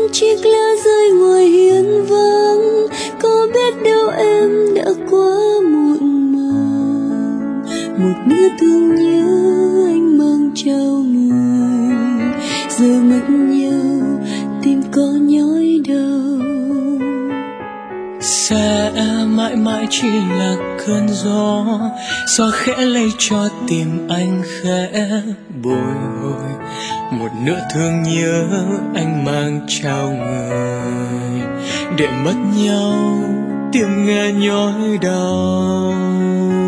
chiếc lá rơi ngoài hiên vắng, có biết đâu em đã quá muộn màng. Một nửa thương nhớ anh mang trao người, giờ mất nhau tim có nhói đau. Sẽ mãi mãi chỉ là cơn gió, gió khẽ lay cho tim anh khẽ bồi hồi. Một nửa thương nhớ anh mang trao người, để mất nhau tim nghe nhói đau.